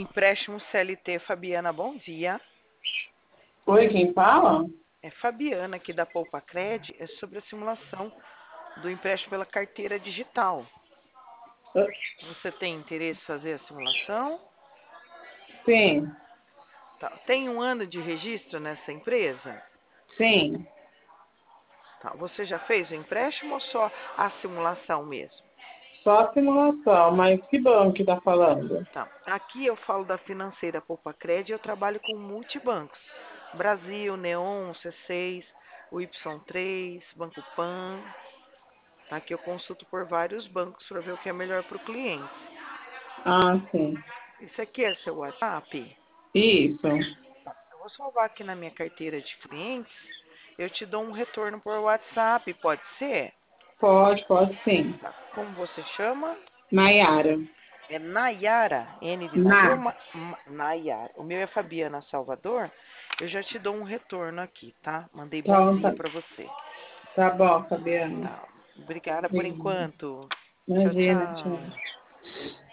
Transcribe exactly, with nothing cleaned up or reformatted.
Empréstimo C L T, Fabiana, bom dia. Oi, quem fala? É Fabiana aqui da Poupa Cred, é sobre a simulação do empréstimo pela carteira digital. Você tem interesse em fazer a simulação? Sim, Tá. Tem um ano de registro nessa empresa? sim. Tá. Você já fez o empréstimo ou só a simulação mesmo? Só a simulação, mas que banco que tá falando? Tá. Aqui eu falo da financeira Poupa Cred e eu trabalho com multibancos. Brasil, Neon, C seis, o Y três, Banco Pan. Aqui eu consulto por vários bancos para ver o que é melhor para o cliente. Ah, sim. Isso aqui é seu WhatsApp? Isso. Eu vou salvar aqui na minha carteira de clientes. Eu te dou um retorno por WhatsApp, pode ser? Pode, pode sim. Tá. Como você chama? Nayara. É Nayara, N de navio, Na. Ma- Ma- Nayara. O meu é Fabiana Salvador. Eu já te dou um retorno aqui, tá? Mandei bom Então, dia tá, para você. tá bom, Fabiana. Tá. Obrigada por Obrigada. enquanto. Tchau, Imagina, tchau. tchau.